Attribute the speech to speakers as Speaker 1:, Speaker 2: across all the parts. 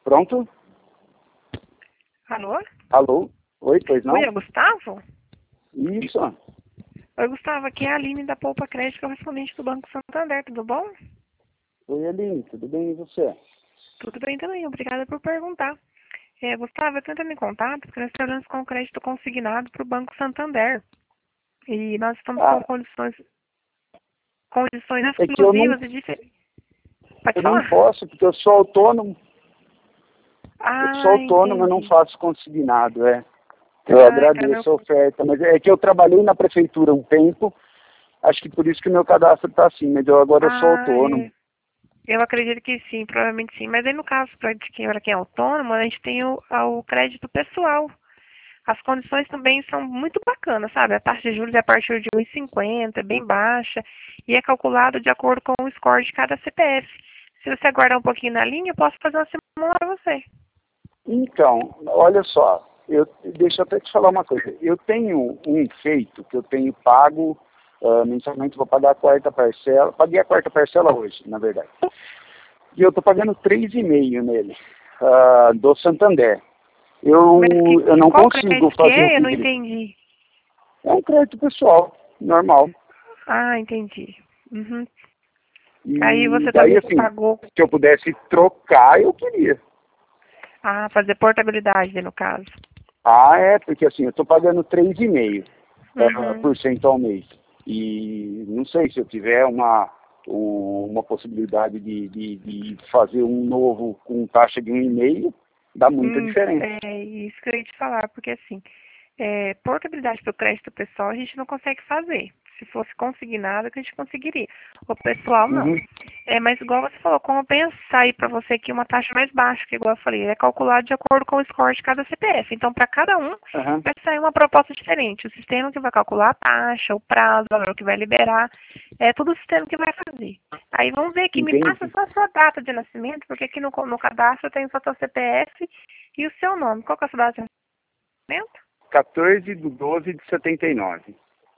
Speaker 1: Pronto?
Speaker 2: Alô?
Speaker 1: Alô? Oi, pois não?
Speaker 2: Oi, é o Gustavo?
Speaker 1: Isso.
Speaker 2: Oi, Gustavo, aqui é a Aline da Poupa Crédito, correspondente do Banco Santander, tudo bom?
Speaker 1: Oi, Aline, tudo bem e você?
Speaker 2: Tudo bem também, obrigada por perguntar. Gustavo, eu tô entrando em contato porque nós trabalhamos com crédito consignado para o Banco Santander. E nós estamos com
Speaker 1: Ah,
Speaker 2: condições
Speaker 1: é que eu
Speaker 2: exclusivas e diferentes. Pode
Speaker 1: não
Speaker 2: falar?
Speaker 1: posso, porque eu sou autônomo. Eu sou
Speaker 2: Ah,
Speaker 1: autônomo, eu não
Speaker 2: entendi.
Speaker 1: faço consignado, é. Eu
Speaker 2: Meu...
Speaker 1: agradeço a oferta, mas é que eu trabalhei na prefeitura um tempo, acho que por isso que o meu cadastro está assim, mas agora eu sou autônomo.
Speaker 2: Eu acredito que sim, provavelmente sim. Mas aí no caso, para quem é autônomo, a gente tem o crédito pessoal. As condições também são muito bacanas, sabe? A taxa de juros é a partir de 1,50, é bem baixa, e é calculado de acordo com o score de cada CPF. Se você aguardar um pouquinho na linha, eu posso fazer uma simulação para você.
Speaker 1: Então, olha só, deixa eu até te falar uma coisa. Eu tenho um feito que eu tenho pago mensalmente, vou pagar a quarta parcela. Paguei a quarta parcela hoje, na verdade. E eu estou pagando 3,5 nele, do Santander.
Speaker 2: Mas
Speaker 1: Eu não
Speaker 2: qual
Speaker 1: consigo
Speaker 2: crédito que
Speaker 1: fazer o
Speaker 2: é? Eu não
Speaker 1: híbrido.
Speaker 2: entendi.
Speaker 1: É um crédito pessoal, normal.
Speaker 2: Ah, entendi. Uhum. Aí
Speaker 1: E
Speaker 2: você
Speaker 1: daí, assim,
Speaker 2: pagou,
Speaker 1: se eu pudesse trocar, eu queria.
Speaker 2: fazer portabilidade, né, no caso.
Speaker 1: Ah, é, porque assim, eu estou pagando 3,5%
Speaker 2: Uhum.
Speaker 1: por cento ao mês. E não sei se eu tiver uma possibilidade de fazer um novo com taxa de 1,5%, dá muita diferença.
Speaker 2: É isso que eu ia te falar, porque assim, portabilidade para o crédito pessoal a gente não consegue fazer. Se fosse consignado, que a gente conseguiria. O pessoal, não.
Speaker 1: Uhum,
Speaker 2: Mas igual você falou, como pensar aí para você aqui uma taxa mais baixa, que igual eu falei, é calculado de acordo com o score de cada CPF. Então, para cada um,
Speaker 1: uhum.
Speaker 2: vai sair uma proposta diferente. O sistema que vai calcular a taxa, o prazo, o valor que vai liberar, é tudo o sistema que vai fazer. Aí vamos ver aqui, me passa
Speaker 1: Entendi.
Speaker 2: só a sua data de nascimento, porque aqui no cadastro tem só seu CPF e o seu nome. Qual que é a sua data de nascimento?
Speaker 1: 14/12/79.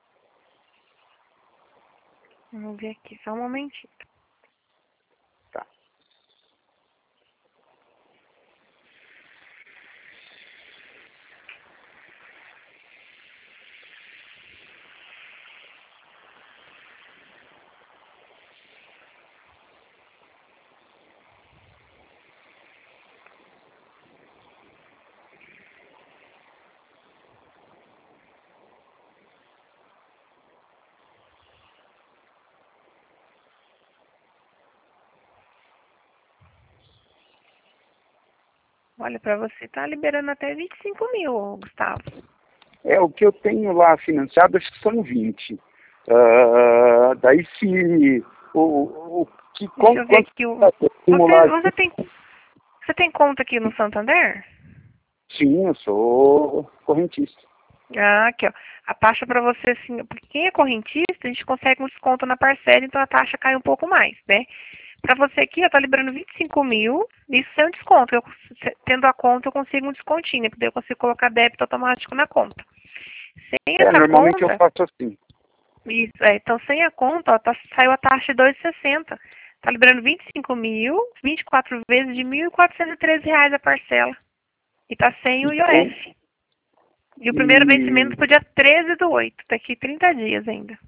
Speaker 2: Vamos ver aqui, só um momentinho.
Speaker 1: Tá.
Speaker 2: Olha, para você tá liberando até 25 mil, ô, Gustavo.
Speaker 1: É, o que eu tenho lá financiado, acho que são 20. Daí se o que
Speaker 2: Deixa eu ver
Speaker 1: quanto
Speaker 2: aqui. Você,
Speaker 1: simular.
Speaker 2: você tem conta aqui no Santander?
Speaker 1: Sim, eu sou correntista.
Speaker 2: Ah, aqui, ó. A taxa para você, assim, porque quem é correntista, a gente consegue um desconto na parcela, então a taxa cai um pouco mais, né? Para você aqui, eu tô liberando 25 mil, isso sem um desconto. Tendo a conta, eu consigo um descontinho, porque daí eu consigo colocar débito automático na conta. Sem essa
Speaker 1: Normalmente eu
Speaker 2: conta,
Speaker 1: faço assim.
Speaker 2: isso, então sem a conta, ó, saiu a taxa de 2,60. Tá liberando 25 mil, 24 vezes de R$ 1.413 a parcela. E tá sem o
Speaker 1: E, com,
Speaker 2: IOF. E o primeiro vencimento
Speaker 1: e,
Speaker 2: pro dia 13/8, daqui 30 dias ainda.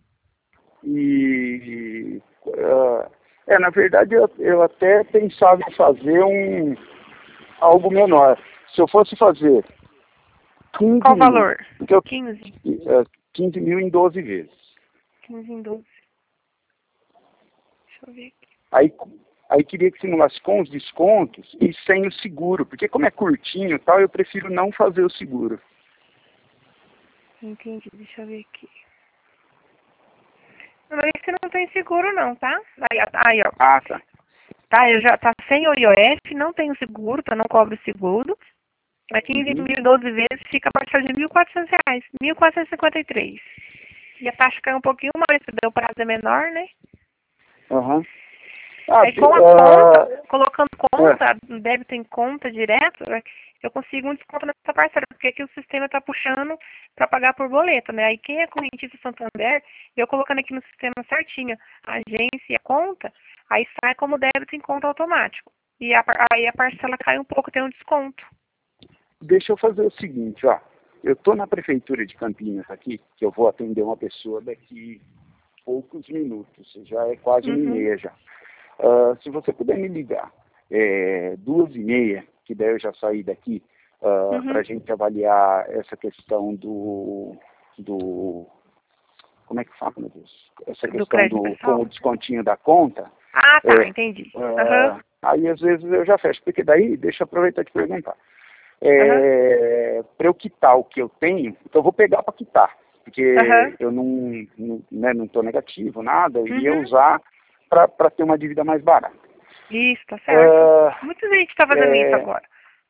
Speaker 1: e na verdade eu até pensava em fazer algo menor. Se eu fosse fazer 15
Speaker 2: Qual o
Speaker 1: mil,
Speaker 2: valor?
Speaker 1: porque eu,
Speaker 2: 15.
Speaker 1: 15 mil em 12 vezes.
Speaker 2: 15 em 12. Deixa eu ver aqui.
Speaker 1: Aí, aí queria que simulasse com os descontos e sem o seguro, porque como é curtinho e tal, eu prefiro não fazer o seguro.
Speaker 2: Entendi, deixa eu ver aqui. Não, esse não tem seguro não, tá? Aí, ó.
Speaker 1: Ah, tá.
Speaker 2: Tá, eu já tá sem o IOF, não tem o seguro, tá? Não cobre o seguro. É 15
Speaker 1: Uhum.
Speaker 2: mil em 12 vezes, fica a partir de R$ 1.400, 1.453. E a taxa cai um pouquinho mais, porque o prazo é menor, né?
Speaker 1: Uhum.
Speaker 2: Aí com a conta, colocando conta, débito em conta direto, eu consigo um desconto nessa parcela, porque aqui o sistema está puxando para pagar por boleto, né? Aí quem é correntista Santander, eu colocando aqui no sistema certinho, a agência e a conta, aí sai como débito em conta automático. E aí a parcela cai um pouco, tem um desconto.
Speaker 1: Deixa eu fazer o seguinte, ó. Eu estou na prefeitura de Campinas aqui, que eu vou atender uma pessoa daqui poucos minutos, já é quase 1h30 já. Se você puder me ligar 2h30, que daí eu já saí daqui, para a gente avaliar essa questão do como é que fala, meu Deus? Essa questão com o descontinho da conta.
Speaker 2: Ah, tá, entendi.
Speaker 1: Aí às vezes eu já fecho, porque daí, deixa eu aproveitar de perguntar. Para eu quitar o que eu tenho, então eu vou pegar para quitar, porque eu não estou negativo, nada, e ia usar para ter uma dívida mais barata.
Speaker 2: Isso, tá certo. Muita gente está fazendo isso agora.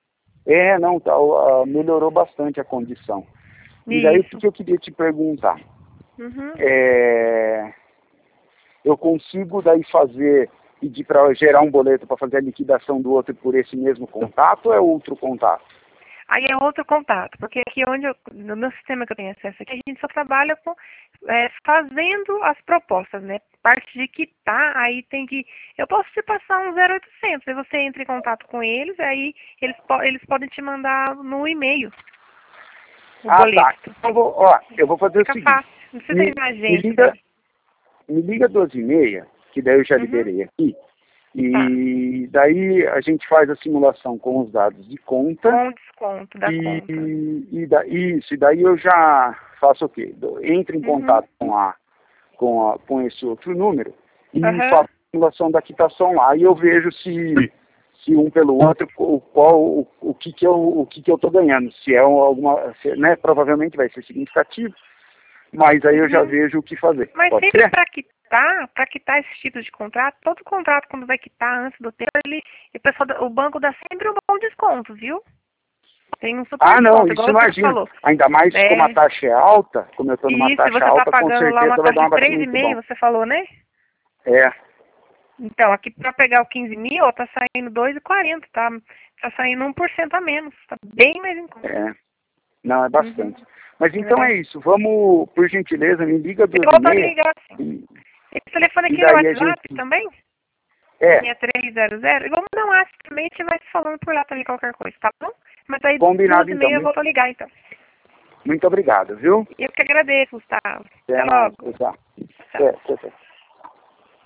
Speaker 1: Melhorou bastante a condição. E daí o que eu queria te perguntar? Eu consigo daí pedir para gerar um boleto para fazer a liquidação do outro por esse mesmo contato ou é outro contato?
Speaker 2: Aí é outro contato, porque aqui no meu sistema que eu tenho acesso aqui, a gente só trabalha com fazendo as propostas, né? Parte de quitar, aí tem que... Eu posso te passar um 0800, aí você entra em contato com eles, aí eles podem te mandar no e-mail o boleto.
Speaker 1: Tá. Então, eu vou fazer o seguinte. Fácil.
Speaker 2: Não precisa ir na agência.
Speaker 1: Me liga 12h30, que daí eu já liberei aqui. E daí a gente faz a simulação com os dados de conta.
Speaker 2: Com o desconto da conta.
Speaker 1: E daí eu já faço o quê? Entro em contato com esse outro número e faço a simulação da quitação lá. E eu vejo se um pelo outro, o que eu estou ganhando. Se é alguma... né, provavelmente vai ser significativo, mas aí eu já vejo o que fazer.
Speaker 2: Mas
Speaker 1: pode
Speaker 2: sempre
Speaker 1: ser?
Speaker 2: Para quitar esse tipo de contrato, todo contrato quando vai quitar antes do tempo, o banco dá sempre um bom desconto, viu? Tem um super desconto,
Speaker 1: isso imagina. Ainda mais como a taxa é alta, como eu estou numa taxa alta, com certeza vai dar uma batida muito bom.
Speaker 2: Você falou, né? Então, aqui para pegar o 15 mil, tá saindo 2,40, tá saindo 1% a menos, tá bem mais em conta.
Speaker 1: Não, é bastante. Mas então é isso, vamos, por gentileza, me liga 2h30.
Speaker 2: Eu vou ligar, sim. Esse telefone aqui no WhatsApp também? 6300. Eu vou mandar um WhatsApp também, a gente vai se falando por lá também qualquer coisa, tá bom? Mas aí,
Speaker 1: combinado,
Speaker 2: 2h30 eu vou ligar, então.
Speaker 1: Muito obrigado, viu?
Speaker 2: Eu que agradeço, Gustavo.
Speaker 1: Até logo. Tchau.